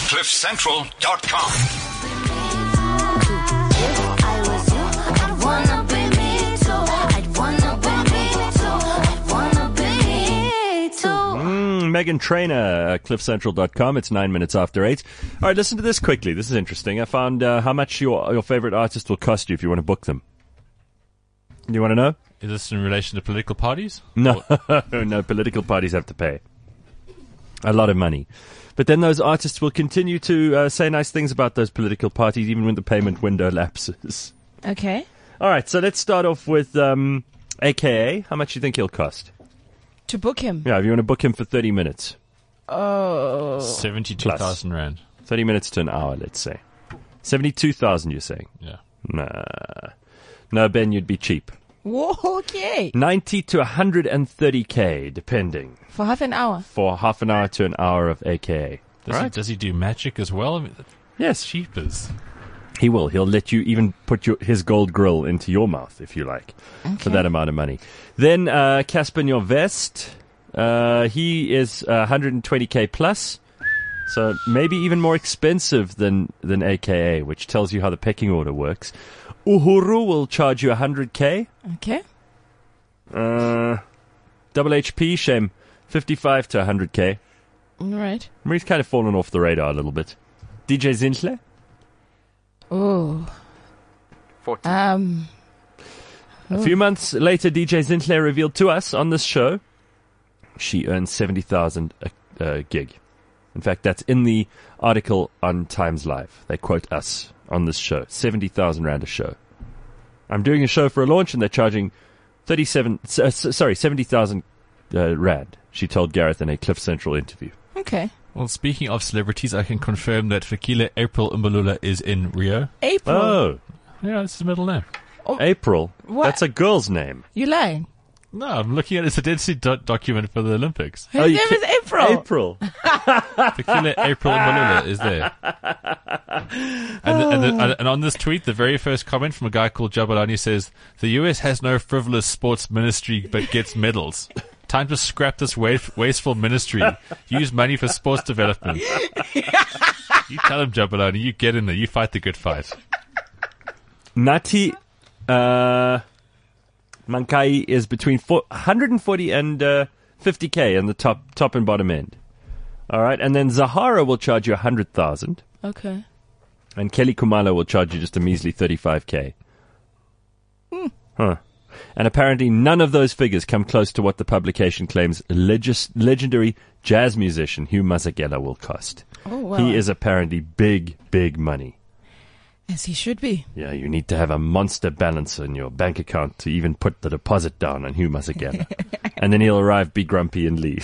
CliffCentral.com. Meghan Trainor, CliffCentral.com. It's 9 minutes after 8. All right, listen to this quickly. This is interesting. I found how much your favorite artist will cost you if you want to book them. You want to know? Is this in relation to political parties? No, no, political parties have to pay a lot of money. But then those artists will continue to say nice things about those political parties even when the payment window lapses. Okay. All right, so let's start off with AKA. How much do you think he'll cost? To book him? Yeah, if you want to book him for 30 minutes. Oh. 72,000 Rand. 30 minutes to an hour, let's say. 72,000, you're saying? Yeah. Nah. No, Ben, you'd be cheap. Whoa, okay. 90 to 130K, depending. For half an hour? For half an hour to an hour of AKA. Does he do magic as well? I mean, yes. Cheapers. He will. He'll let you even put his gold grill into your mouth, if you like, for that amount of money. Then Casper Nyovest, he is 120K plus, so maybe even more expensive than AKA, which tells you how the pecking order works. Uhuru will charge you 100K. Okay. Double HP, Shem, 55 to 100K. All right. He's kind of fallen off the radar a little bit. DJ Zinhle? Oh. 40. A few months later, DJ Zinhle revealed to us on this show she earns 70,000 a gig. In fact, that's in the article on Times Live. They quote us on this show. 70,000 Rand a show. I'm doing a show for a launch and they're charging 70,000 Rand, she told Gareth in a Cliff Central interview. Okay. Well, speaking of celebrities, I can confirm that Fikile April Mbalula is in Rio. April? Oh. Yeah, it's the middle name. Oh. April? What? That's a girl's name. You lying? No, I'm looking at its identity document for the Olympics. Her name is April. April. Fikile April Mbalula is there. And on this tweet, the very first comment from a guy called Jabulani says, "The US has no frivolous sports ministry but gets medals. Time to scrap this wasteful ministry. Use money for sports development." You tell him, Jabulani, you get in there. You fight the good fight. Nati Mankai is between 140 and 50K in the top and bottom end. All right, and then Zahara will charge you 100,000. Okay. And Kelly Kumalo will charge you just a measly 35K. Huh. And apparently none of those figures come close to what the publication claims legendary jazz musician Hugh Masekela will cost. Oh, wow. He is apparently big, big money. As he should be. Yeah, you need to have a monster balance in your bank account to even put the deposit down on Hugh Masekela. And then he'll arrive, be grumpy, and leave.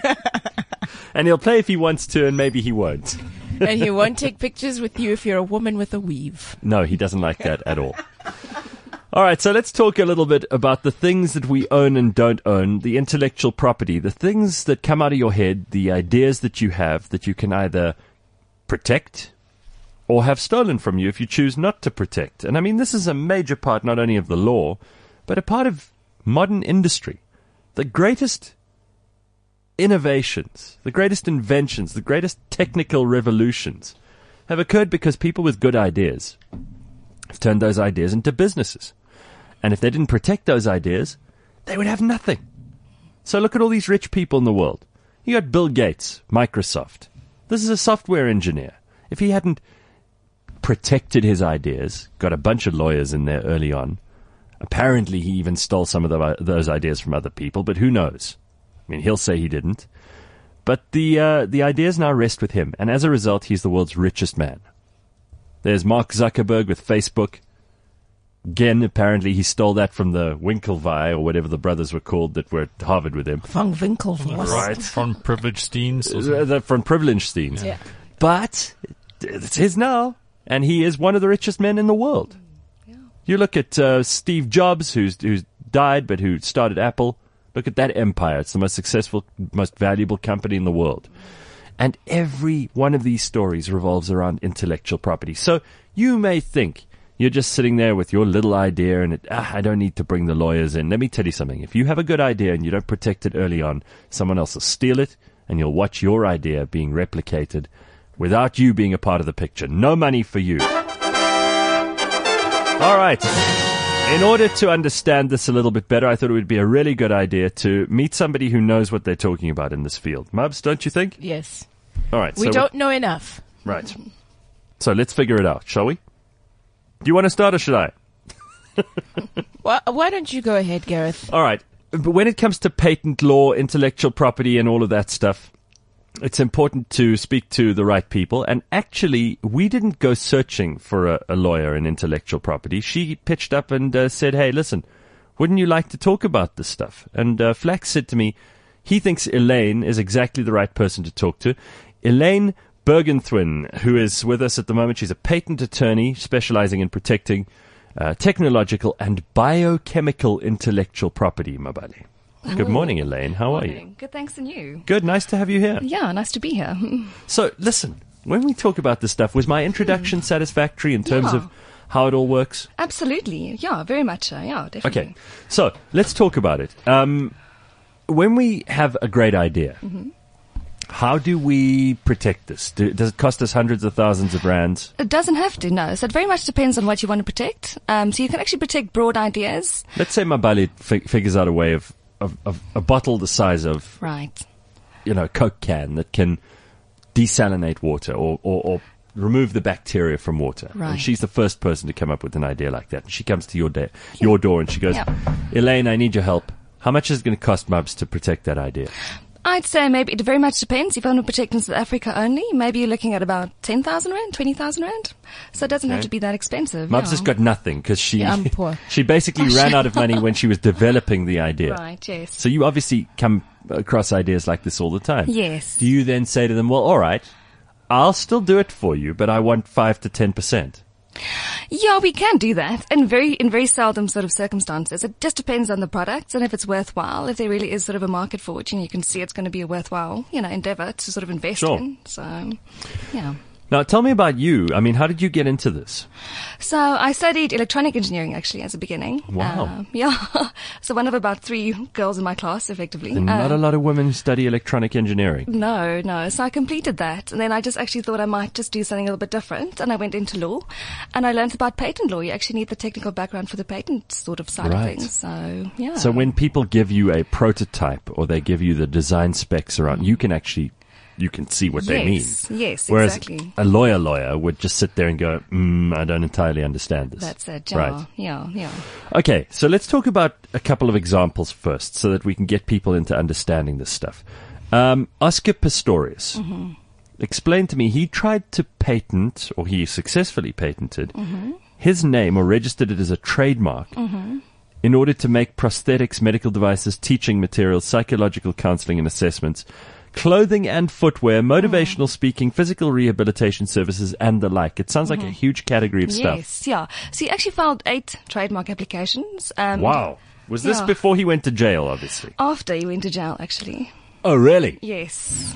And he'll play if he wants to, and maybe he won't. And he won't take pictures with you if you're a woman with a weave. No, he doesn't like that at all. All right, so let's talk a little bit about the things that we own and don't own, the intellectual property, the things that come out of your head, the ideas that you have that you can either protect or have stolen from you if you choose not to protect. And I mean, this is a major part not only of the law, but a part of modern industry. The greatest innovations, the greatest inventions, the greatest technical revolutions have occurred because people with good ideas have turned those ideas into businesses. And if they didn't protect those ideas, they would have nothing. So look at all these rich people in the world. You got Bill Gates, Microsoft. This is a software engineer. If he hadn't protected his ideas, got a bunch of lawyers in there early on, apparently he even stole some of those ideas from other people, but who knows? I mean, he'll say he didn't. But the ideas now rest with him, and as a result, he's the world's richest man. There's Mark Zuckerberg with Facebook. Again, apparently he stole that from the Winklevi, or whatever the brothers were called that were at Harvard with him. Von Winklevoss. Right. From Privilegesteins. From Privilegesteins. Yeah. But it's his now, and he is one of the richest men in the world. Yeah. You look at Steve Jobs, who's died, but who started Apple. Look at that empire. It's the most successful, most valuable company in the world. And every one of these stories revolves around intellectual property. So you may think you're just sitting there with your little idea and I don't need to bring the lawyers in. Let me tell you something. If you have a good idea and you don't protect it early on, someone else will steal it and you'll watch your idea being replicated without you being a part of the picture. No money for you. All right. In order to understand this a little bit better, I thought it would be a really good idea to meet somebody who knows what they're talking about in this field. Mubs, don't you think? Yes. All right. We don't know enough. Right. So let's figure it out, shall we? Do you want to start or should I? Why don't you go ahead, Gareth? All right. But when it comes to patent law, intellectual property, and all of that stuff, it's important to speak to the right people. And actually, we didn't go searching for a lawyer in intellectual property. She pitched up and said, hey, listen, wouldn't you like to talk about this stuff? And Flax said to me, he thinks Elaine is exactly the right person to talk to. Elaine Bergenthwin, who is with us at the moment. She's a patent attorney specializing in protecting technological and biochemical intellectual property, Mabale. Good morning, Elaine. How are you? Good, thanks, and you? Good. Nice to have you here. Yeah, nice to be here. So, listen, when we talk about this stuff, was my introduction satisfactory in terms of how it all works? Absolutely. Yeah, very much so. Yeah, definitely. Okay. So, let's talk about it. When we have a great idea, how do we protect this? Does it cost us hundreds of thousands of rands? It doesn't have to, no. So it very much depends on what you want to protect. So you can actually protect broad ideas. Let's say Mabale figures out a way of a bottle the size of, Right. a Coke can that can desalinate water or remove the bacteria from water. Right. And she's the first person to come up with an idea like that. And she comes to your door and she goes, Yeah. Elaine, I need your help. How much is it going to cost Mubs to protect that idea? I'd say maybe it very much depends. If you want to protect in South Africa only, maybe you're looking at about 10,000 rand, 20,000 rand. So it doesn't have to be that expensive. Mubs has got nothing because she Yeah, I'm poor. she basically ran out of money when she was developing the idea. Right, yes. So you obviously come across ideas like this all the time. Yes. Do you then say to them, well, all right, I'll still do it for you, but I want 5 to 10%? Yeah, we can do that in very seldom sort of circumstances. It just depends on the products and if it's worthwhile. If there really is sort of a market for it, and you can see it's going to be a worthwhile, endeavor to sort of invest Sure. in. So, yeah. Now, tell me about you. I mean, how did you get into this? So I studied electronic engineering actually as a beginning. Wow. Yeah. So one of about 3 girls in my class, effectively. And not a lot of women study electronic engineering. No. So I completed that, and then I just actually thought I might just do something a little bit different, and I went into law, and I learned about patent law. You actually need the technical background for the patent sort of side Right. of things. So, yeah. So when people give you a prototype or they give you the design specs around, you can see what they mean. Yes, Whereas exactly. a lawyer would just sit there and go, I don't entirely understand this. That's it. Right. Yeah. Okay, so let's talk about a couple of examples first so that we can get people into understanding this stuff. Oscar Pistorius. Mm-hmm. Explain to me, he tried to patent, or he successfully patented, his name or registered it as a trademark in order to make prosthetics, medical devices, teaching materials, psychological counseling and assessments, clothing and footwear, motivational speaking, physical rehabilitation services, and the like. It sounds like a huge category of stuff. Yes, yeah. So he actually filed 8 trademark applications. Wow. Was this Yeah. before he went to jail, obviously? After he went to jail, actually. Oh, really? Yes.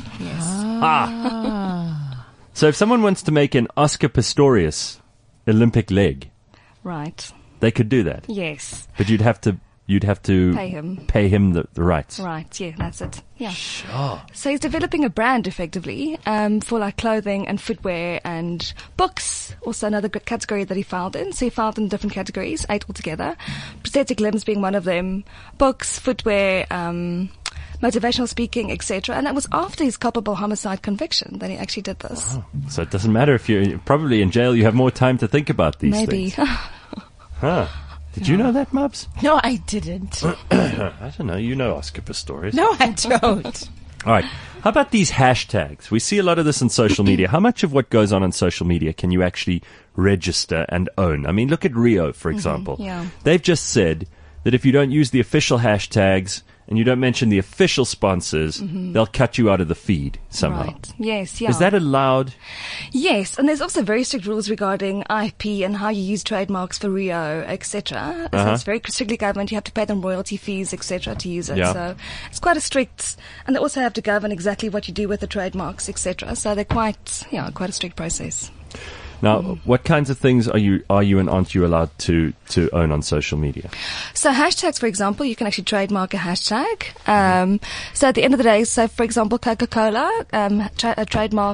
So if someone wants to make an Oscar Pistorius Olympic leg, Right. they could do that. Yes. But you'd have to Pay him. the rights. Right, yeah, that's it. Yeah. Sure. So he's developing a brand effectively for like clothing and footwear and books, also another category that he filed in. So he filed in different categories, 8 altogether. Prosthetic limbs being one of them, books, footwear, motivational speaking, etc. And that was after his culpable homicide conviction that he actually did this. So it doesn't matter if you're probably in jail, you have more time to think about these Maybe. things. Huh. Did you know that, Mubs? No, I didn't. I don't know. You know Oscar Pistorius. No, I don't. All right. How about these hashtags? We see a lot of this on social media. How much of what goes on social media can you actually register and own? I mean, look at Rio, for example. yeah. They've just said that if you don't use the official hashtags and you don't mention the official sponsors, they'll cut you out of the feed somehow. Right. Yes, yeah. Is that allowed? Yes, and there's also very strict rules regarding IP and how you use trademarks for Rio, etc. So it's very strictly governed. You have to pay them royalty fees, etc. to use it. Yeah. So it's quite a strict, and they also have to govern exactly what you do with the trademarks, etc. So they're quite a strict process. Now, what kinds of things are you and aren't you allowed to own on social media? So hashtags, for example, you can actually trademark a hashtag. So at the end of the day, so for example, Coca-Cola trademarked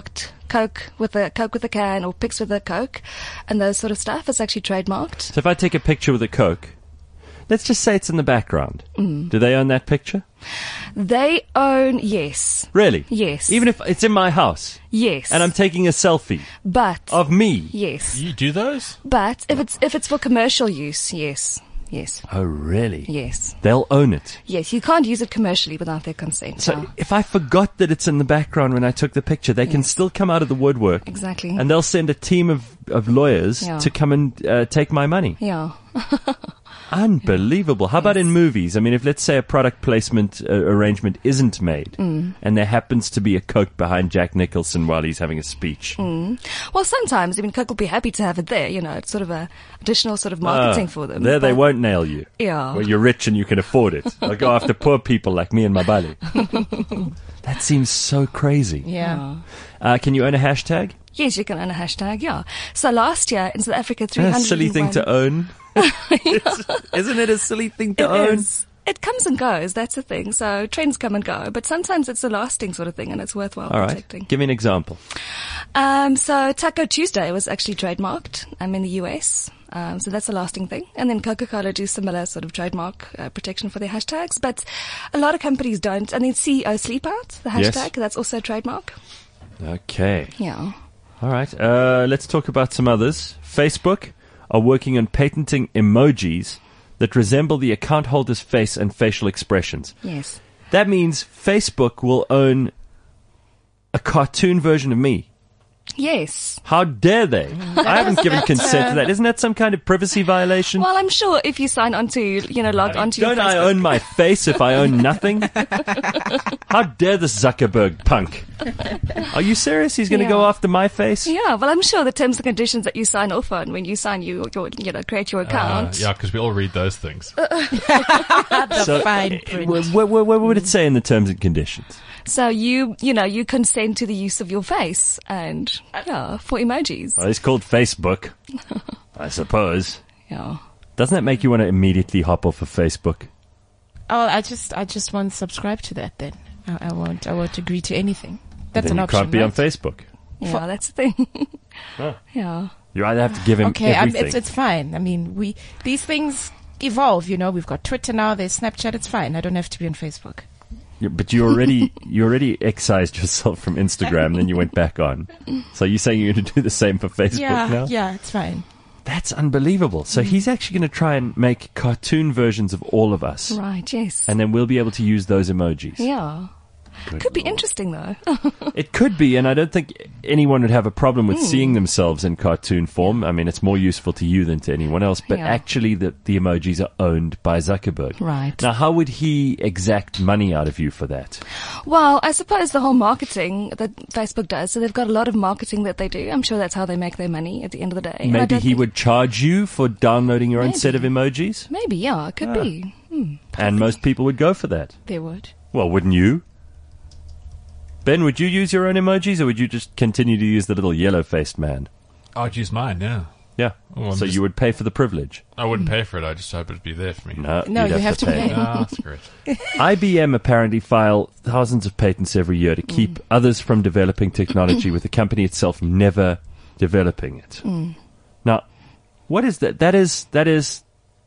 Coke with a can or Pix with a Coke and those sort of stuff is actually trademarked. So if I take a picture with a Coke, let's just say it's in the background. Do they own that picture? They own, yes. Really? Yes. Even if it's in my house Yes. and I'm taking a selfie But, of me. yes. You do those? But if it's for commercial use, yes. Yes. Oh, really? Yes. They'll own it. Yes, you can't use it commercially without their consent. So no. if I forgot that it's in the background when I took the picture, they can still come out of the woodwork. Exactly. And they'll send a team of lawyers Yeah. to come and take my money. Yeah. Unbelievable. How about in movies? I mean, if let's say a product placement arrangement isn't made and there happens to be a Coke behind Jack Nicholson while he's having a speech. Well, sometimes, I mean, Coke will be happy to have it there, you know, it's sort of a additional sort of marketing for them. There they But- won't nail you. Yeah. Well, you're rich and you can afford it. They'll go after poor people like me and my buddy. That seems so crazy. Yeah. Can you own a hashtag? Yes, you can own a hashtag, yeah. So last year in South Africa, A 301... silly thing to own. Isn't it a silly thing to It own? is. It comes and goes, that's the thing. So trends come and go, but sometimes it's a lasting sort of thing and it's worthwhile All right. protecting. Give me an example. So Taco Tuesday was actually trademarked in the US. So that's a lasting thing. And then Coca-Cola do similar sort of trademark protection for their hashtags. But a lot of companies don't. And then CEO Sleep Out, the Yes. hashtag, that's also a trademark. Okay. Yeah. All right. Let's talk about some others. Facebook are working on patenting emojis that resemble the account holder's face and facial expressions. Yes. That means Facebook will own a cartoon version of me. Yes. How dare they? I haven't given consent to that. Isn't that some kind of privacy violation? Well, I'm sure if you sign on to, log onto your Don't Facebook. I own my face if I own nothing? How dare this Zuckerberg punk? Are you serious? He's going to go Yeah. after my face? Yeah, well, I'm sure the terms and conditions that you sign off on when you sign create your account. Yeah, because we all read those things. The fine print. What would it say in the terms and conditions? So you consent to the use of your face and, for emojis. Well, it's called Facebook, I suppose. Yeah. Doesn't that make you want to immediately hop off of Facebook? Oh, I just won't subscribe to that then. I won't agree to anything. That's Then an you option, can't be right? on Facebook. Yeah, that's the thing. Huh. Yeah. You either have to give him Okay, everything. it's fine. I mean, these things evolve, We've got Twitter now, there's Snapchat, it's fine. I don't have to be on Facebook. But you already excised yourself from Instagram, then you went back on. So you're saying you're going to do the same for Facebook now? Yeah, it's fine. That's unbelievable. So he's actually going to try and make cartoon versions of all of us. Right, yes. And then we'll be able to use those emojis. Yeah. Good Could be Lord. interesting, though. It could be, and I don't think anyone would have a problem with seeing themselves in cartoon form. I mean, it's more useful to you than to anyone else, but Yeah. actually the emojis are owned by Zuckerberg. Right. Now, how would he exact money out of you for that? Well, I suppose the whole marketing that Facebook does, so they've got a lot of marketing that they do. I'm sure that's how they make their money at the end of the day. And I Maybe don't he think- would charge you for downloading your own set of emojis? Maybe, yeah, it could be. And most people would go for that. They would. Well, wouldn't you? Ben, would you use your own emojis, or would you just continue to use the little yellow-faced man? I'd use mine, yeah. Yeah. Oh, I'm So just- you would pay for the privilege? I wouldn't pay for it. I just hope it'd be there for me. No, No, you'd you have to pay. Ah, screw it. IBM apparently file thousands of patents every year to keep others from developing technology, with the company itself never developing it. Now, what is that? That is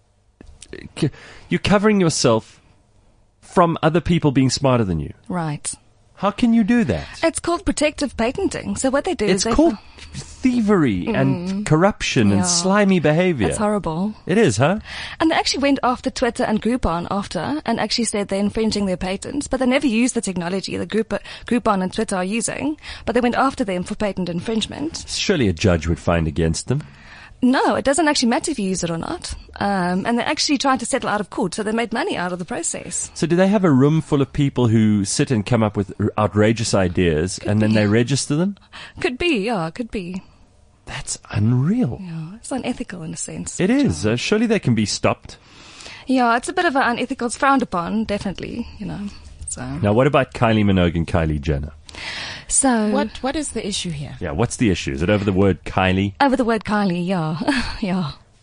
you're covering yourself from other people being smarter than you. Right. How can you do that? It's called protective patenting. So what they do It's is called thievery and corruption Yeah. and slimy behavior. That's horrible. It is, huh? And they actually went after Twitter and Groupon after and actually said they're infringing their patents, but they never used the technology that Groupon and Twitter are using, but they went after them for patent infringement. Surely a judge would find against them. No, it doesn't actually matter if you use it or not. And they're actually trying to settle out of court, so they made money out of the process. So do they have a room full of people who sit and come up with outrageous ideas and then they register them? Could be, yeah, could be. That's unreal. Yeah, it's unethical in a sense. It is. Surely they can be stopped. Yeah, it's a bit of an unethical, it's frowned upon, definitely, So, Now, what about Kylie Minogue and Kylie Jenner? so What is the issue here? Yeah, what's the issue? Is it over the word Kylie? over the word Kylie, yeah. Yeah.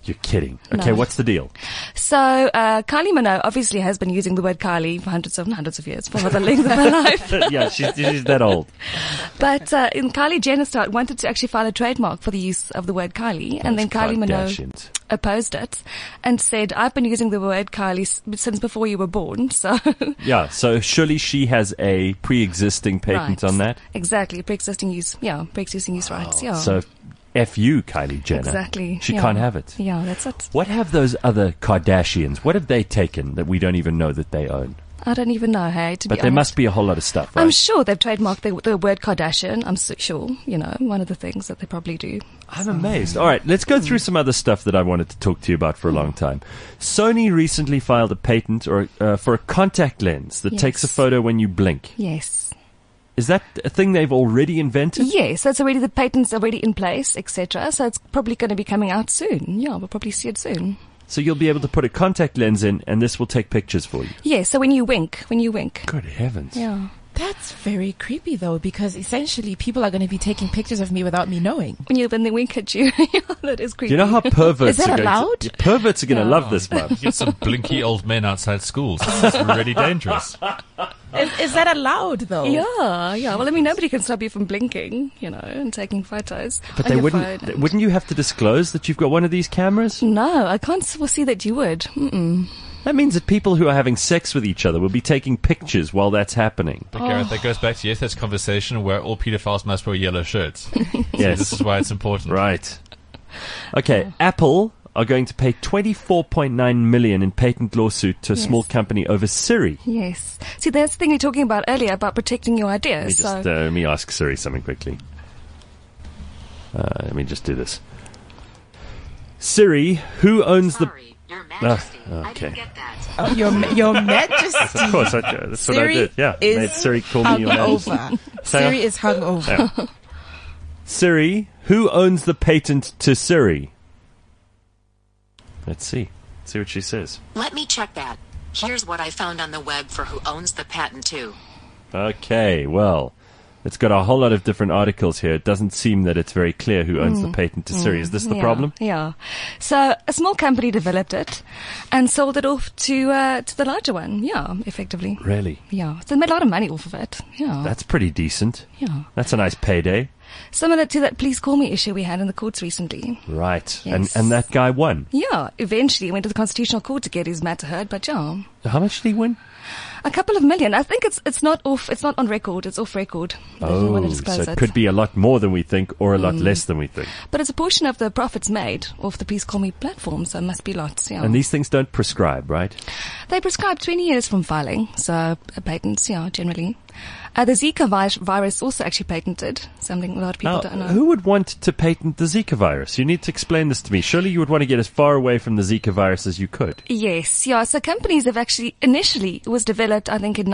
You're kidding. Okay, No. what's the deal? So, Kylie Minogue obviously has been using the word Kylie for hundreds of years, for the length of her life. Yeah, she's that old. But Kylie Jenner wanted to actually file a trademark for the use of the word Kylie, and then Kylie Minogue Kardashians. opposed it and said, I've been using the word Kylie since before you were born, so... Yeah, so surely she has a pre-existing patent Rights. on that. Exactly, pre-existing use rights, yeah. So, F you, Kylie Jenner. Exactly. She yeah. can't have it. Yeah, that's it. What have those other Kardashians, what have they taken that we don't even know that they own? I don't even know, hey, to be But there honest. must be a whole lot of stuff, right? I'm sure they've trademarked the word Kardashian. I'm sure, one of the things that they probably do. I'm amazed. All right, let's go through some other stuff that I wanted to talk to you about for a long time. Sony recently filed a patent for a contact lens that takes a Yes. photo when you blink. Yes. Is that a thing they've already invented? Yes, that's already, the patent's already in place, etc. So it's probably going to be coming out soon. Yeah, we'll probably see it soon. So you'll be able to put a contact lens in and this will take pictures for you. Yeah, so when you wink. Good heavens. Yeah. That's very creepy, though, because essentially people are going to be taking pictures of me without me knowing. When they wink at you. Yeah, that is creepy. Do you know how perverts Is that are going allowed? to... Perverts are going to No. love this, Mum. You get some blinky old men outside schools. This is really dangerous. Is that allowed, though? Yeah. Well, I mean, nobody can stop you from blinking, and taking photos. But on they your wouldn't... phone. Wouldn't you have to disclose that you've got one of these cameras? No, I can't foresee that you would. Mm-mm. That means that people who are having sex with each other will be taking pictures while that's happening. But Gareth, that goes back to yesterday's conversation where all pedophiles must wear yellow shirts. Yes. This is why it's important. Right. Okay, Apple are going to pay $24.9 million in patent lawsuit to a Yes. small company over Siri. Yes. See, that's the thing we were talking about earlier about protecting your ideas. Let me ask Siri something quickly. Let me just do this. Siri, who owns Sorry, Your Majesty. I okay. didn't get that. Oh, your Majesty. Of course, that's what I Siri did. Yeah, is made Siri call me your majesty. hungover. Siri is hungover. Yeah. Siri, who owns the patent to Siri? Let's see. See what she says. Let me check that. Here's what I found on the web for who owns the patent too. Okay, well, it's got a whole lot of different articles here. It doesn't seem that it's very clear who owns the patent to Siri. Is this the problem? Yeah. So a small company developed it and sold it off to the larger one. Yeah, effectively. Really? Yeah. So they made a lot of money off of it. Yeah. That's pretty decent. Yeah. That's a nice payday. Similar to that Please Call Me issue we had in the courts recently. Right. Yes. And that guy won. Yeah. Eventually he went to the Constitutional Court to get his matter heard, but yeah. How much did he win? A couple of million. I think it's not on record. It's off record. They didn't want to disclose so it could be a lot more than we think or a lot less than we think. But it's a portion of the profits made off the Please Call Me platform, so it must be lots, yeah. And these things don't prescribe, right? They prescribe 20 years from filing, so patents, yeah, generally. The Zika virus also actually patented, something a lot of people Now, don't know. who would want to patent the Zika virus? You need to explain this to me. Surely you would want to get as far away from the Zika virus as you could. Yes, yeah. So companies have actually, initially, it was developed, I think, in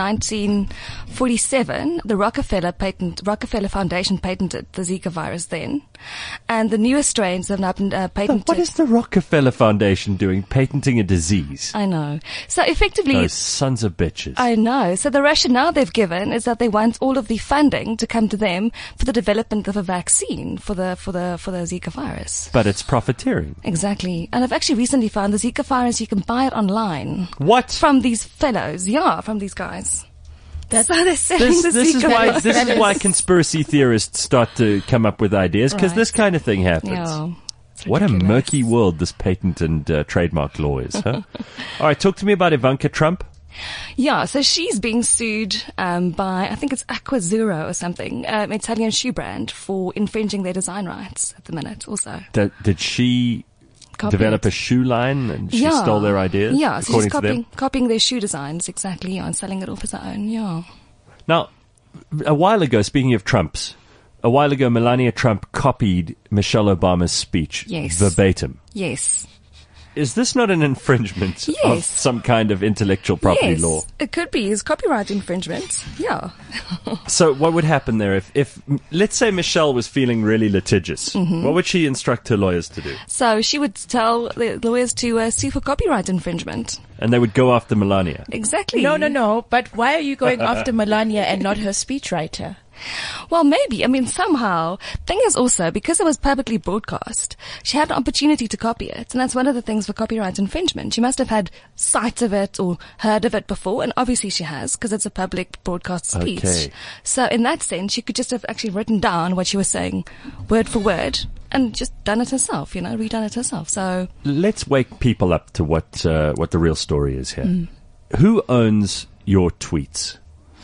1947. The Rockefeller Foundation patented the Zika virus then. And the newest strains have now been patented. What is the Rockefeller Foundation doing patenting a disease? I know. So effectively, Those sons of bitches. I know. So the rationale they've given is that they want all of the funding to come to them for the development of a vaccine for the Zika virus. But it's profiteering. Exactly. And I've actually recently found the Zika virus, you can buy it online What? from these fellows. Yeah, from these guys. So they're selling This, the this is Zika why virus. this is why conspiracy theorists start to come up with ideas, because Right. this kind of thing happens. Yeah. It's What a ridiculous. murky world this patent and trademark law is, huh? All right, talk to me about Ivanka Trump. Yeah, so she's being sued by, I think it's Aquazzuro or something, Italian shoe brand, for infringing their design rights at the minute also. Did she Copy develop it. a shoe line and she stole their ideas? Yeah, so according she's to them? copying their shoe designs, exactly, yeah, and selling it off as her own, yeah. Now, a while ago, speaking of Trumps, Melania Trump copied Michelle Obama's speech Yes. verbatim. Yes. Is this not an infringement of Yes. some kind of intellectual property Yes, law? it could be. It's copyright infringement. Yeah. So what would happen there if let's say Michelle was feeling really litigious? Mm-hmm. What would she instruct her lawyers to do? So she would tell the lawyers to sue for copyright infringement. And they would go after Melania. Exactly. No. But why are you going after Melania and not her speechwriter? Well, maybe. I mean, somehow. Thing is also, because it was publicly broadcast, she had an opportunity to copy it. And that's one of the things for copyright infringement. She must have had sight of it or heard of it before. And obviously she has, because it's a public broadcast speech. Okay. So in that sense, she could just have actually written down what she was saying, word for word, and just done it herself, redone it herself. So Let's wake people up to what the real story is here. Who owns your tweets?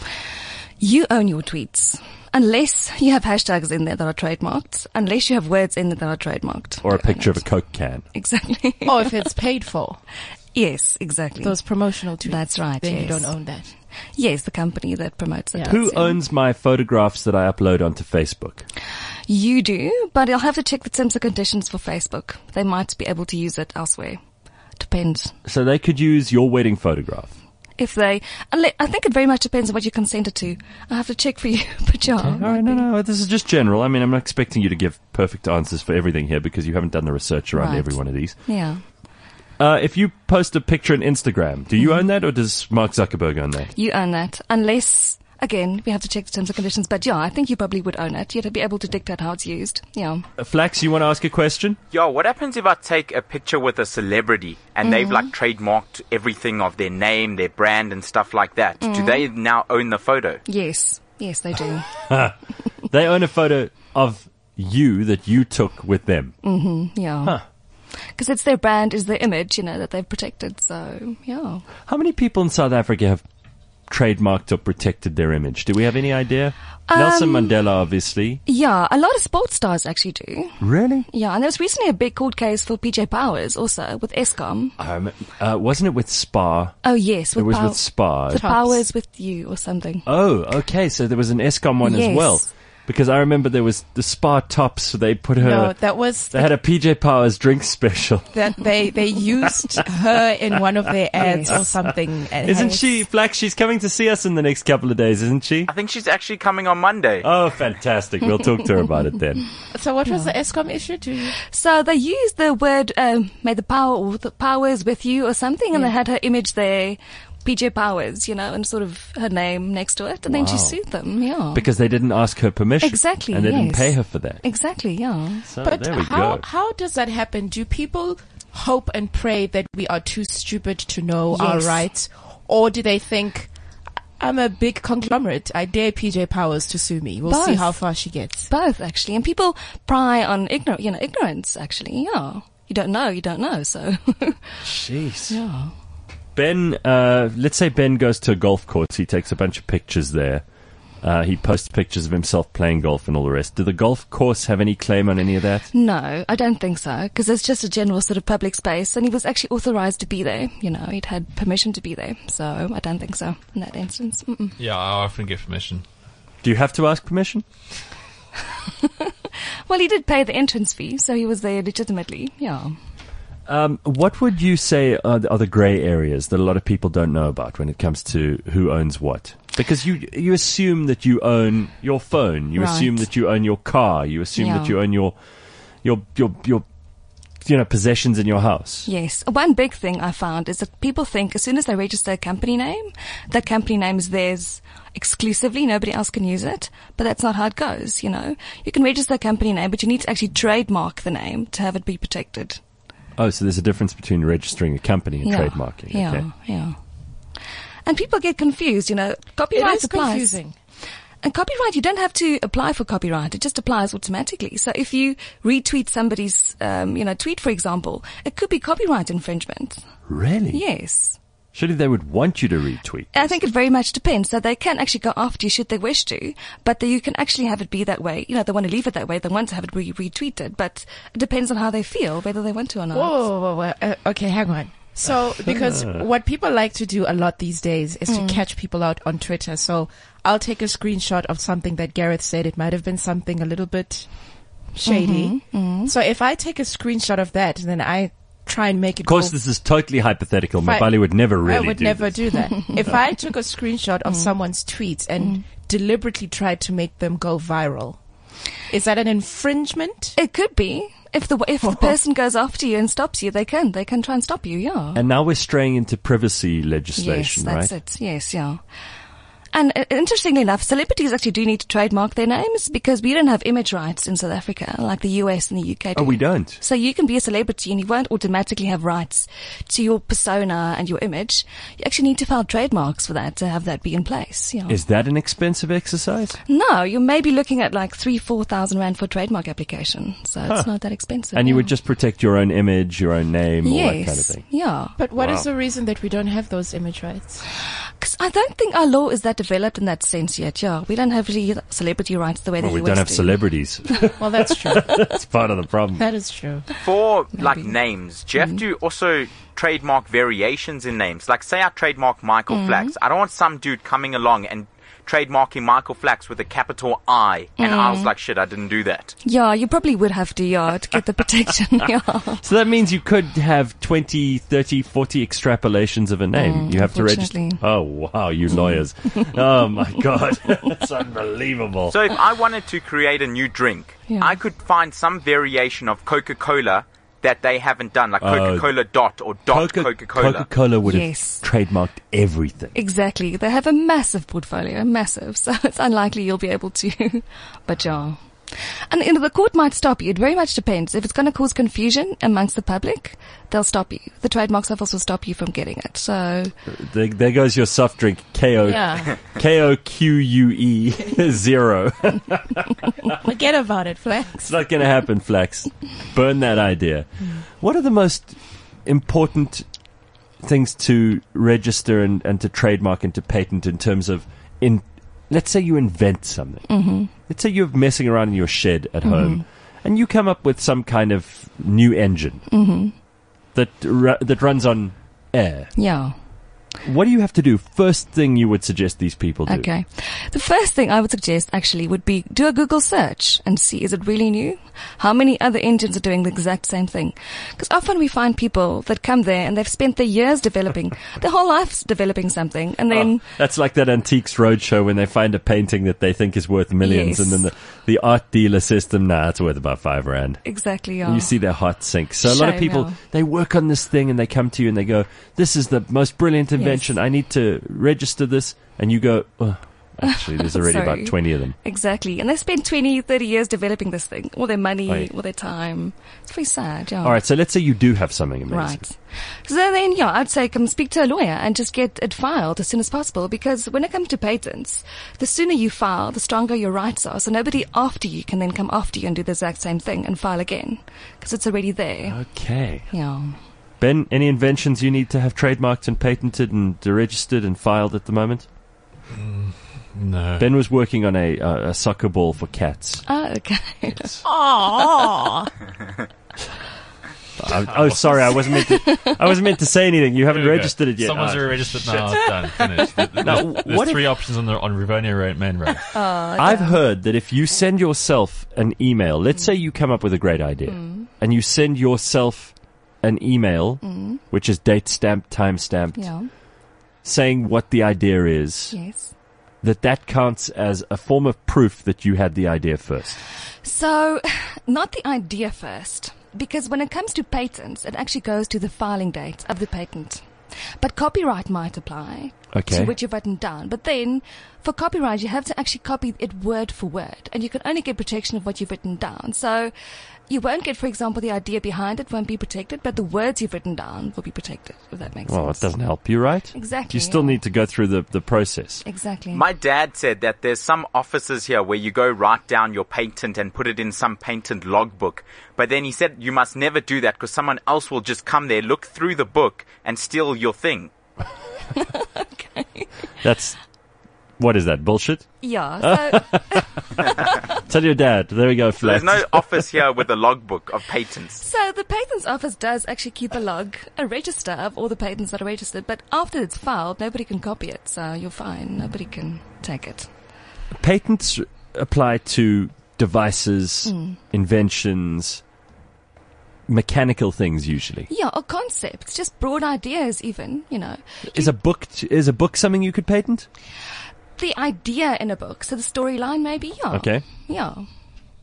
you own your tweets. Unless you have hashtags in there that are trademarked, unless you have words in there that are trademarked. Or a picture of a Coke can. Exactly. Or if it's paid for. Yes, exactly. Those promotional tweets. That's right, Then yes. you don't own that. Yes, the company that promotes it. Yeah. does, Who yeah. owns my photographs that I upload onto Facebook? You do, but you'll have to check the terms and conditions for Facebook. They might be able to use it elsewhere. Depends. So they could use your wedding photograph. If they, I think it very much depends on what you consented to. I have to check for you, but yeah. All right, no, this is just general. I mean, I'm not expecting you to give perfect answers for everything here because you haven't done the research around Right. every one of these. Yeah. If you post a picture on Instagram, do you own that or does Mark Zuckerberg own that? You own that. Unless, again, we have to check the terms and conditions, but yeah, I think you probably would own it. You'd be able to dictate how it's used. Yeah. Flax, you want to ask a question? Yeah, what happens if I take a picture with a celebrity and they've like trademarked everything of their name, their brand and stuff like that? Do they now own the photo? Yes. Yes, they do. They own a photo of you that you took with them. Yeah. Huh. Because it's their brand, is their image, that they've protected. So, yeah. How many people in South Africa have trademarked or protected their image? Do we have any idea? Nelson Mandela, obviously. Yeah, a lot of sports stars actually do. Really? Yeah, and there was recently a big court case for PJ Powers also with Eskom. Wasn't it with Spa? Oh, yes. It was with Spa. The Tops. Powers with you or something. Oh, okay. So there was an Eskom one as Yes. well. Because I remember there was the Spa Tops. They put her. No, that was They had a PJ Powers drink special. that they used her in one of their ads Yes. or something. And Isn't she, Flax? She's coming to see us in the next couple of days, isn't she? I think she's actually coming on Monday. Oh, fantastic. We'll talk to her about it then. So what was the Eskom issue to you? So they used the word, may the power or the powers with you or something, and they had her image there, PJ Powers, and sort of her name next to it, and then she Wow. sued them, yeah. Because they didn't ask her permission. Exactly, And they didn't yes. pay her for that. Exactly, yeah. So But there we how go. how does that happen? Do people hope and pray that we are too stupid to know our Yes. rights, or do they think I'm a big conglomerate? I dare PJ Powers to sue me. We'll see Both. how far she gets. Both, actually. And people pry on ignorance, actually, yeah. You don't know, so. Jeez. Yeah. Ben, let's say Ben goes to a golf course. He takes a bunch of pictures there. He posts pictures of himself playing golf and all the rest. Do the golf course have any claim on any of that? No, I don't think so, because it's just a general sort of public space, and he was actually authorized to be there. He'd had permission to be there, so I don't think so in that instance. Mm-mm. Yeah, I often get permission. Do you have to ask permission? Well, he did pay the entrance fee, so he was there legitimately, yeah. What would you say are the grey areas that a lot of people don't know about when it comes to who owns what? Because you assume that you own your phone, you Right. assume that you own your car, you assume Yeah. that you own your possessions in your house. Yes. One big thing I found is that people think as soon as they register a company name, that company name is theirs exclusively. Nobody else can use it. But that's not how it goes, You can register a company name, but you need to actually trademark the name to have it be protected. Oh, so there's a difference between registering a company and trademarking. Yeah, Okay. yeah. And people get confused, It Copyright is applies. confusing. And copyright, you don't have to apply for copyright. It just applies automatically. So if you retweet somebody's, tweet, for example, it could be copyright infringement. Really? Yes. Surely they would want you to retweet. I think it very much depends. So they can actually go after you should they wish to, but you can actually have it be that way. They want to leave it that way. They want to have it retweeted, but it depends on how they feel, whether they want to or not. Whoa. Okay, hang on. So, because what people like to do a lot these days is to catch people out on Twitter. So I'll take a screenshot of something that Gareth said. It might have been something a little bit shady. So if I take a screenshot of that, then I try and make it Of course, go. this is totally hypothetical. Fi- Mabali would never really I would do never this. do that. If I took a screenshot of someone's tweets and deliberately tried to make them go viral, is that an infringement? It could be. If the person goes after you and stops you, they can try and stop you, yeah. And now we're straying into privacy legislation, yes, right? that's it. Yes, yeah. And interestingly enough, celebrities actually do need to trademark their names because we don't have image rights in South Africa like the US and the UK do. Oh, we don't. So you can be a celebrity and you won't automatically have rights to your persona and your image. You actually need to file trademarks for that to have that be in place. Yeah. Is that an expensive exercise? No, you may be looking at like 3,000-4,000 rand for a trademark application. So it's not that expensive. And you yeah. would just protect your own image, your own name, all that kind of thing. Yeah. But what is Wow. the reason that we don't have those image rights? Because I don't think our law is that developed in that sense yet. Yeah, we don't have really celebrity rights the way Well, the we US don't have do. celebrities. Well, that's true. That's part of the problem. That is true. For like Maybe. names, do you have to also trademark variations in names? Like say I trademark Michael Flax. I don't want some dude coming along and trademarking Michael Flax with a capital I. And I was like, shit, I didn't do that. Yeah, you probably would have to, to get the protection. Yeah. So that means you could have 20, 30, 40 extrapolations of a name. You have to register. unfortunately. Oh, wow, you lawyers. Oh, my God. That's unbelievable. So if I wanted to create a new drink, Yeah. I could find some variation of Coca-Cola that they haven't done, like Coca-Cola Dot or Dot Coca-Cola. Coca-Cola would Yes. have trademarked everything. Exactly. They have a massive portfolio, massive. So it's unlikely you'll be able to. But yeah. And the court might stop you. It very much depends. If it's going to cause confusion amongst the public, they'll stop you. The trademarks office will stop you from getting it. So There goes your soft drink, Yeah. KOQUE 0. Forget about it, Flex. It's not going to happen, Flax. Burn that idea. What are the most important things to register and to trademark and to patent in terms of let's say you invent something. Mm-hmm. Let's say you're messing around in your shed at home and you come up with some kind of new engine that runs on air. yeah. What do you have to do? First thing you would suggest these people do. Okay. The first thing I would suggest actually would be do a Google search and see, is it really new? How many other engines are doing the exact same thing? Because often we find people that come there and they've spent their years developing, their whole lives developing something, and then That's like that Antiques Roadshow when they find a painting that they think is worth millions, Yes. and then the art dealer says to them, nah, it's worth about £5,000. exactly, yeah. And you see their heart sink. So a lot of Shame, people, yeah. they work on this thing and they come to you and they go, this is the most brilliant invention. I need to register this. And you go, oh, actually, there's already Sorry. about 20 of them. Exactly. And they spend 20, 30 years developing this thing, all their money, Right. all their time. It's very sad, yeah. All right, so let's say you do have something amazing. Right. So then, yeah, I'd say come speak to a lawyer and just get it filed as soon as possible, because when it comes to patents, the sooner you file, the stronger your rights are. So nobody after you can then come after you and do the exact same thing and file again, because it's already there. Okay. Yeah. Ben, any inventions you need to have trademarked and patented and registered and filed at the moment? No. Ben was working on a soccer ball for cats. Oh, okay. Aww. Oh, sorry, I wasn't meant to say anything. You haven't There we go. registered it yet. Someone's Oh. already registered now. It's done. Finished. There's what if- three options on Rivonia Road, Main Road. I've heard that if you send yourself an email, let's say you come up with a great idea, and you send yourself an email, which is date stamped, time stamped, Yeah. saying what the idea is, Yes. that counts as a form of proof that you had the idea first. So, not the idea first, because when it comes to patents, it actually goes to the filing date of the patent. But copyright might apply Okay. to what you've written down. But then, for copyright, you have to actually copy it word for word, and you can only get protection of what you've written down. So, you won't get, for example, the idea behind it won't be protected, but the words you've written down will be protected, if that makes Well, it sense. doesn't help you, right? Exactly, You still yeah. need to go through the process. Exactly. My dad said that there's some offices here where you go write down your patent and put it in some patent logbook. But then he said you must never do that because someone else will just come there, look through the book and steal your thing. That's, what is that, bullshit? Yeah, so, Tell your dad. There we go, So there's Flex. no office here with a logbook of patents. so the Patents Office does actually keep a register of all the patents that are registered, but after it's filed, nobody can copy it, so you're fine. Nobody can take it. Patents apply to devices, inventions, mechanical things usually. Yeah, or concepts, just broad ideas even, you know. Is a book something you could patent? The idea in a book, so the storyline maybe, yeah. Okay. Yeah.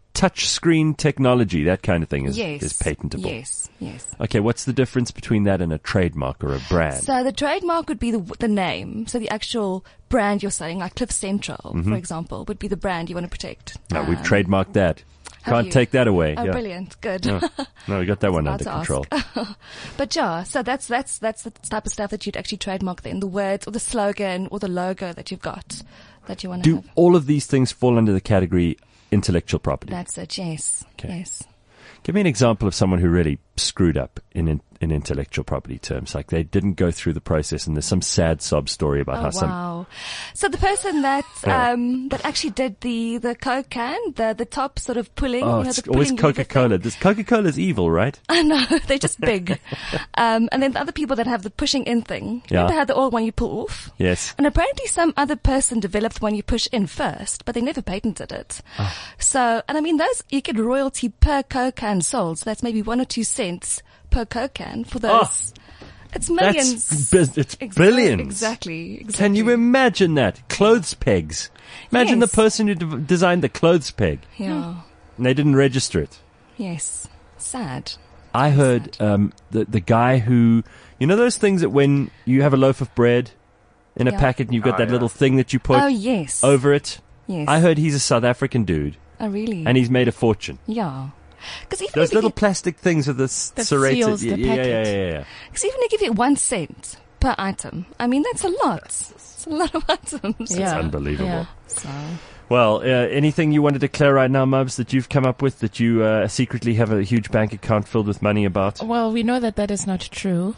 touch screen technology, that kind of thing is Yes. patentable. Yes. Okay, what's the difference between that and a trademark or a brand? So the trademark would be the name. So the actual brand you're saying, like Cliff Central, for example, would be the brand you want to protect. No, we've trademarked that. have Can't you? take that away. Oh, yeah. brilliant. Good. No, we got that one About under to control. ask. But yeah, so that's the type of stuff that you'd actually trademark then, the words or the slogan or the logo that you've got that you want to Do have. all of these things fall under the category intellectual property? That's it, yes. Okay. Yes. Give me an example of someone who really screwed up in intellectual property terms. Like they didn't go through the process, and there's some sad sob story about how Oh, some. wow. So the person that that actually did the Coke can, the top sort of pulling. Oh, you know, it's the always pulling lever Coca-Cola. thing. This Coca-Cola's evil, right? I know, they're just big. And then the other people that have the pushing in thing. Yeah. Remember how the old one you pull off? Yes. And apparently some other person developed one you push in first, but they never patented it. So, and I mean, you get royalty per Coke can sold, so that's maybe 1 or 2 cents per Coke can for those. It's millions. It's billions. Exactly. Can you imagine that? Clothes pegs. Imagine Yes. the person who designed the clothes peg, Yeah. and they didn't register it. Yes. Sad. I heard the guy who, you know those things that when you have a loaf of bread in a Yeah. packet and you've got Oh, that yeah. little thing that you put Oh, yes. over it? Yes. I heard he's a South African dude, Oh, really? and he's made a fortune. Yeah. Because even, Those if little you plastic things with the That serrated. seals the yeah, packet. yeah. Because even they give you 1 cent per item. I mean, that's a lot. It's a lot of items. Yeah. unbelievable. Yeah. So, Well, anything you want to declare right now, Mubs, that you've come up with that you secretly have a huge bank account filled with money about? Well, we know that is not true.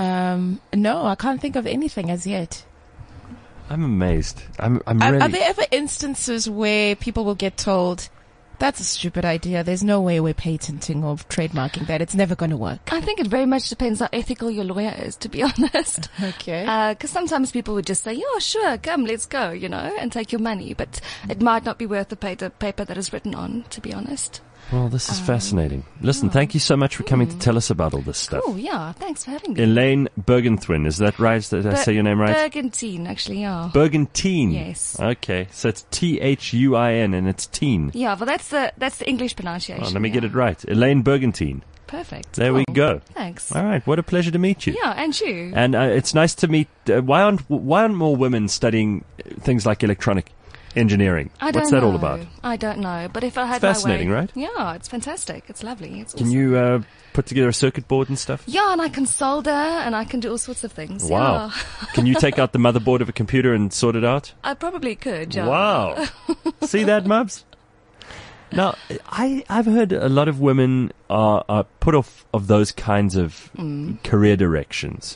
No, I can't think of anything as yet. I'm amazed. I'm Are really. there ever instances where people will get told, that's a stupid idea, there's no way we're patenting or trademarking that, it's never going to work? I think it very much depends how ethical your lawyer is, to be honest. Okay. Because sometimes people would just say, yeah, sure, come, let's go, and take your money. But it might not be worth the paper that is written on, to be honest. Well, this is fascinating. Listen, thank you so much for coming to tell us about all this stuff. Oh, yeah, thanks for having me. Elaine Bergenthwin, is that right? Did I say your name right? Bergantine, actually, yeah. Bergantine. Yes. Okay, so it's Thuin and it's teen. Yeah, well, that's the English pronunciation. Oh, let me get yeah. it right. Elaine Bergantine. Perfect. There we Cool. go. Thanks. All right, what a pleasure to meet you. Yeah, and you. And it's nice to meet. Why aren't more women studying things like electronic engineering? I don't What's that know. all about? I don't know, but if I had Fascinating, my way, right? Yeah, it's fantastic. It's lovely. It's Can awesome. you put together a circuit board and stuff? Yeah, and I can solder, and I can do all sorts of things. Wow. Yeah. Can you take out the motherboard of a computer and sort it out? I probably could. Yeah. Wow. See that, Mubs? Now, I've heard a lot of women are put off of those kinds of career directions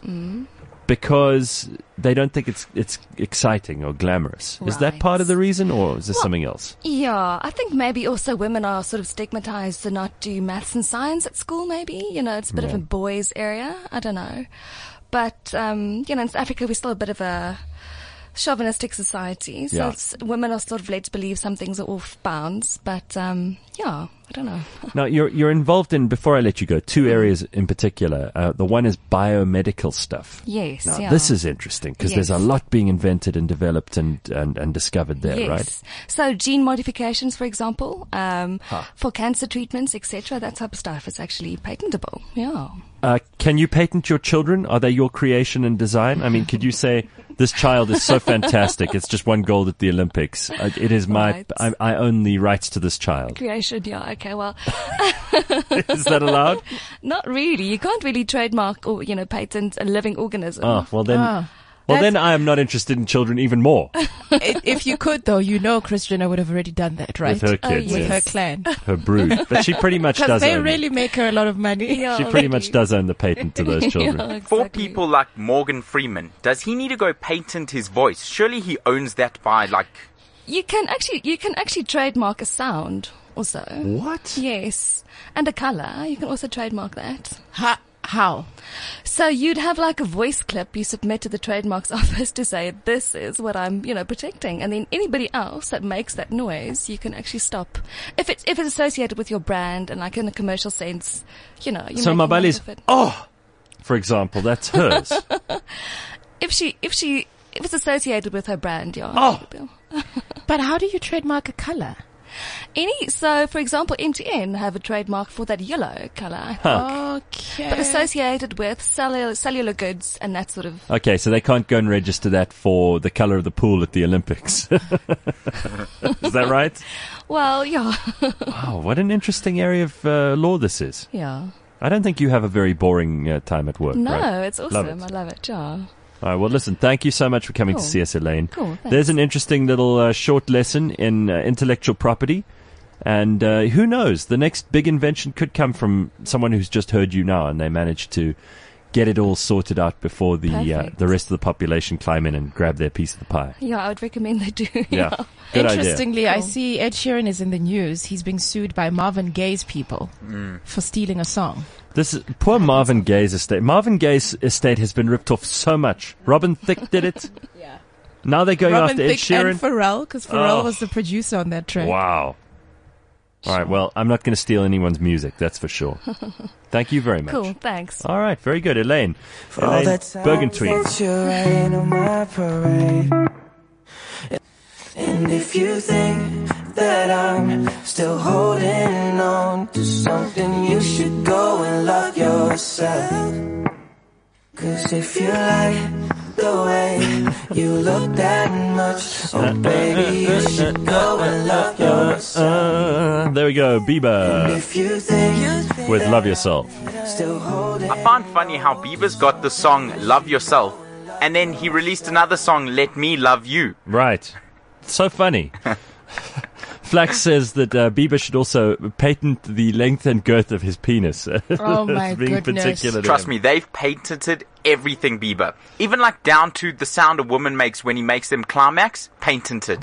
because they don't think it's exciting or glamorous. Is that Right. part of the reason, or is there something else? Yeah, I think maybe also women are sort of stigmatized to not do maths and science at school, maybe. It's a bit of a boys' area. I don't know. But, in South Africa, we're still a bit of a chauvinistic society. So Yeah. women are sort of led to believe some things are off bounds. But, yeah, I don't know. Now, you're involved in, before I let you go, 2 areas in particular. The one is biomedical stuff. Yes, Now, yeah. this is interesting because there's a Yes. lot being invented and developed and discovered there, Yes. right? So gene modifications, for example, for cancer treatments, etc., that type of stuff is actually patentable. Yeah. Can you patent your children? Are they your creation and design? I mean, could you say, this child is so fantastic, it's just won gold at the Olympics. It is my, Right. I own the rights to this child. Creation, yeah, okay, well, Is that allowed? not really. You can't really trademark or, patent a living organism. Oh, well then, Ah. then I am not interested in children even more. If you could, though, Chris Jenner would have already done that, right? With her kids, With yes. her clan. Her brood. But she pretty much Because does they own really make her a lot of money. Yeah, She pretty much already. does own the patent to those children. Yeah, For exactly. people like Morgan Freeman, does he need to go patent his voice? Surely he owns that by You can actually trademark a sound also. What? Yes. And a color. You can also trademark that. How? So you'd have like a voice clip you submit to the trademarks office to say, this is what I'm, protecting. And then anybody else that makes that noise, you can actually stop. If it's associated with your brand and like in a commercial sense, you So make Mabali money is, off it. for example, that's hers. If it's associated with her brand, yeah. Oh. But how do you trademark a color? So, for example, MTN have a trademark for that yellow color, Okay. but associated with cellular goods and that sort of. Okay, so they can't go and register that for the color of the pool at the Olympics. Is that right? Well, yeah. Wow, what an interesting area of law this is. Yeah. I don't think you have a very boring time at work, No, right? it's awesome. I love it. Yeah. All right, well, listen, thank you so much for coming to Cool. see us, Elaine. Cool, thanks. There's an interesting little short lesson in intellectual property. And who knows, the next big invention could come from someone who's just heard you now and they managed to get it all sorted out before the rest of the population climb in and grab their piece of the pie. Yeah, I would recommend they do. Yeah, good idea. Interestingly, I see Ed Sheeran is in the news. He's being sued by Marvin Gaye's people for stealing a song. This is, poor Marvin Gaye's estate. Marvin Gaye's estate has been ripped off so much. Robin Thicke did it. Yeah. Now they're going Robin after Ed Thicke Sheeran. and Pharrell, because Pharrell Oh. was the producer on that track. Wow. All right, well, I'm not going to steal anyone's music, that's for sure. Thank you very much. Cool, thanks. All right, very good. Elaine All the Bergentweed. that you rain on my parade. And if you think that I'm still holding on to something, you should go and love yourself. 'Cause if you like the way you look that much, oh baby, you should go and love yourself. There we go, Bieber If you think with Love Yourself. still holding I find funny how Bieber's got the song Love Yourself, and then he released another song, Let Me Love You. Right. So funny. Flax says that Bieber should also patent the length and girth of his penis. Oh, my As being goodness. particular to Trust him. me, they've patented everything Bieber. Even like down to the sound a woman makes when he makes them climax, patented.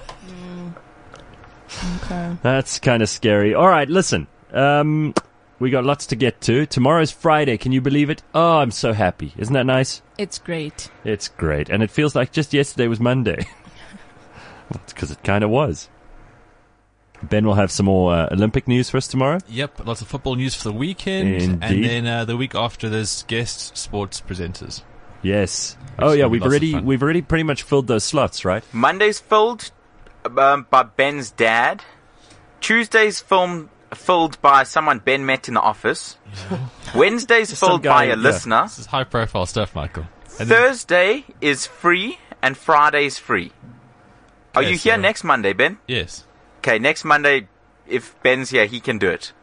Okay. That's kind of scary. All right, listen. We got lots to get to. Tomorrow's Friday. Can you believe it? Oh, I'm so happy. Isn't that nice? It's great. It's great. And it feels like just yesterday was Monday. Well, it's because it kind of was. Ben will have some more Olympic news for us tomorrow. Yep, lots of football news for the weekend. Indeed. And then the week after, there's guest sports presenters. Yes. Which Oh is yeah, gonna be lots of fun. we've already pretty much filled those slots, right? Monday's filled by Ben's dad. Tuesday's filled by someone Ben met in the office. Wednesday's Some filled guy, by a yeah. listener. This is high-profile stuff, Michael. And then- Thursday is free and Friday's free. Are Okay, you here so- next Monday, Ben? yes. Okay, next Monday, if Ben's here, he can do it.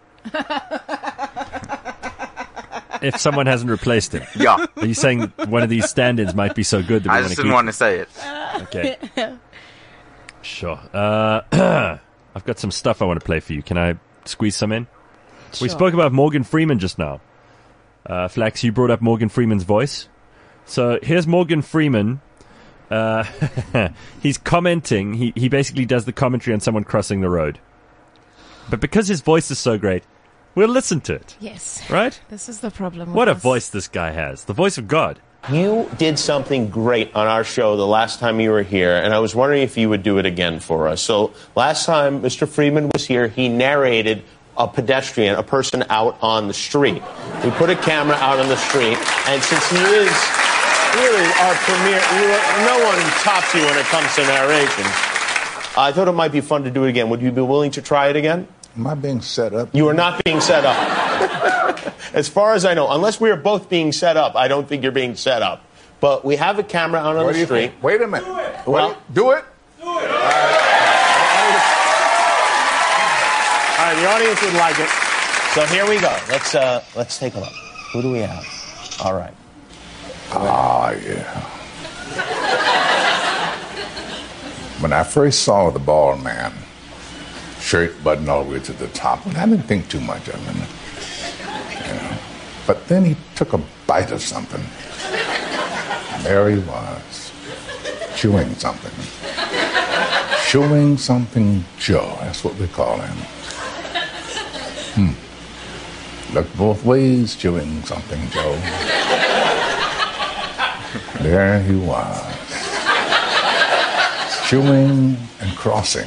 If someone hasn't replaced him. Yeah. Are you saying one of these stand-ins might be so good that we I want just to didn't keep want to say it. Okay. Sure. I've got some stuff I want to play for you. Can I squeeze some in? We Sure. spoke about Morgan Freeman just now. Flax, you brought up Morgan Freeman's voice. So here's Morgan Freeman. He's commenting. He basically does the commentary on someone crossing the road. But because his voice is so great, we'll listen to it. Yes. Right? This is the problem. What a with us. voice this guy has. The voice of God. You did something great on our show the last time you were here, and I was wondering if you would do it again for us. So last time Mr. Freeman was here, he narrated a pedestrian, a person out on the street. We put a camera out on the street, and since he is really our premier, no one tops you when it comes to narration, I thought it might be fun to do it again. Would you be willing to try it again? Am I being set up? You are not being set up. As far as I know, unless we are both being set up, I don't think you're being set up. But we have a camera out on What the do you street. think? Wait a minute. Well- Do it. All right, the audience would like it. So here we go. Let's take a look. Who do we have? All right. Ah, yeah. When I first saw the bald man, shirt buttoned all the way to the top, I didn't think too much of him. You know. But then he took a bite of something. And there he was, chewing something. Chewing something Joe, that's what we call him. Look both ways, chewing something Joe. There he was, chewing and crossing,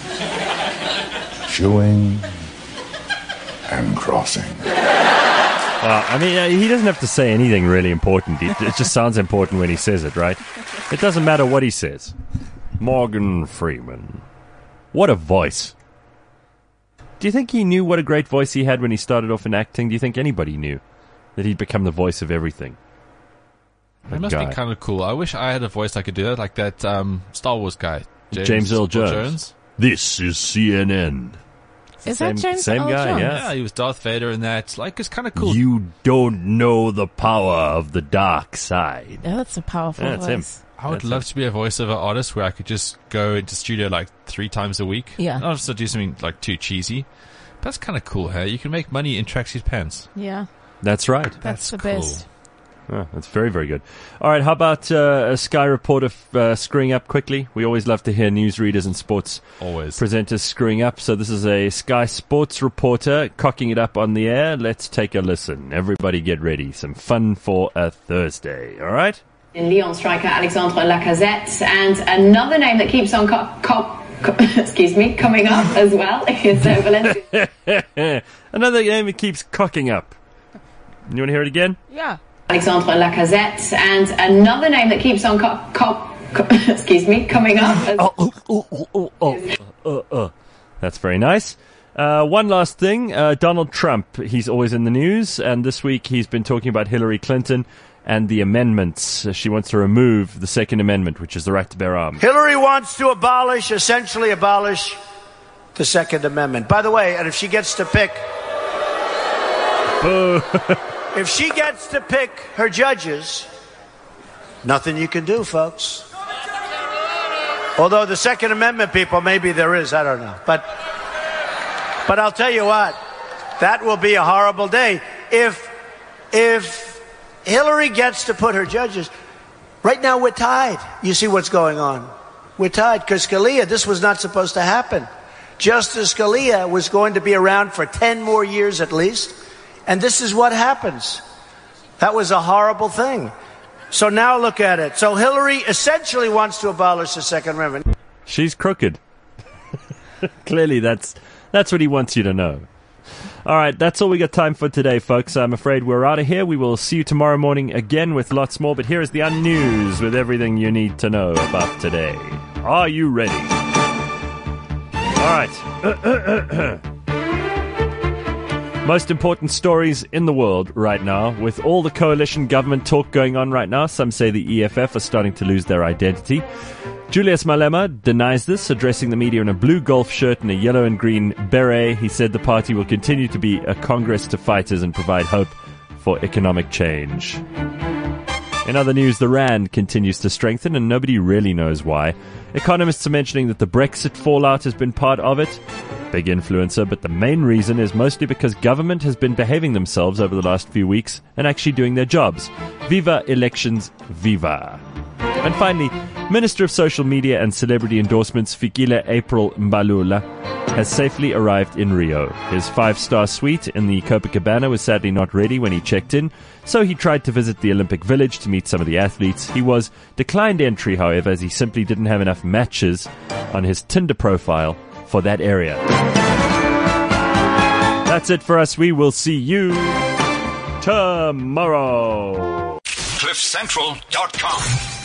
chewing and crossing. I mean, he doesn't have to say anything really important. It just sounds important when he says it, right? It doesn't matter what he says. Morgan Freeman. What a voice. Do you think he knew what a great voice he had when he started off in acting? Do you think anybody knew that he'd become the voice of everything? It must be kind of cool. I wish I had a voice I could do that, like that Star Wars guy. James Earl Jones. This is CNN. Is that James Same Earl guy, Jones? yeah. He was Darth Vader in that. Like, it's kind of cool. You don't know the power of the dark side. Oh, that's a powerful That's voice. him. I would love to be a voiceover artist where I could just go into studio like 3 times a week. Yeah. Not just to do something like too cheesy. But that's kind of cool, hey? You can make money in tracksuit pants. Yeah. That's right. That's the cool. best. Oh, that's very, very good. All right, how about a Sky reporter screwing up quickly? We always love to hear newsreaders and sports Always. presenters screwing up. So this is a Sky Sports reporter cocking it up on the air. Let's take a listen. Everybody get ready. Some fun for a Thursday. All right? In Lyon striker Alexandre Lacazette, and another name that keeps on coming up as well is Valencia. Another name that keeps cocking up. You want to hear it again? Yeah. Alexandre Lacazette, and another name that keeps on coming up. That's very nice. One last thing. Donald Trump, he's always in the news, and this week he's been talking about Hillary Clinton and the amendments. She wants to remove the Second Amendment, which is the right to bear arms. Hillary wants to essentially abolish the Second Amendment. By the way, and if she gets to pick... Boo. If she gets to pick her judges, nothing you can do, folks. Although the Second Amendment people, maybe there is, I don't know. But I'll tell you what, that will be a horrible day. If Hillary gets to put her judges, right now we're tied. You see what's going on? We're tied because Scalia, this was not supposed to happen. Justice Scalia was going to be around for 10 more years at least. And this is what happens. That was a horrible thing. So now look at it. So Hillary essentially wants to abolish the Second Amendment. She's crooked. Clearly, that's what he wants you to know. All right, that's all we got time for today, folks. I'm afraid we're out of here. We will see you tomorrow morning again with lots more. But here is the Unnews with everything you need to know about today. Are you ready? All right. Most important stories in the world right now. With all the coalition government talk going on right now, some say the EFF are starting to lose their identity. Julius Malema denies this, addressing the media in a blue golf shirt and a yellow and green beret. He said the party will continue to be a congress to fighters and provide hope for economic change. In other news, the rand continues to strengthen and nobody really knows why. Economists are mentioning that the Brexit fallout has been part of it. Big influencer, but the main reason is mostly because government has been behaving themselves over the last few weeks and actually doing their jobs. Viva elections, viva. And finally, Minister of Social Media and Celebrity Endorsements Fikile April Mbalula has safely arrived in Rio. His 5-star suite in the Copacabana was sadly not ready when he checked in, so he tried to visit the Olympic Village to meet some of the athletes. He was declined entry, however, as he simply didn't have enough matches on his Tinder profile for that area. That's it for us. We will see you tomorrow. CliffCentral.com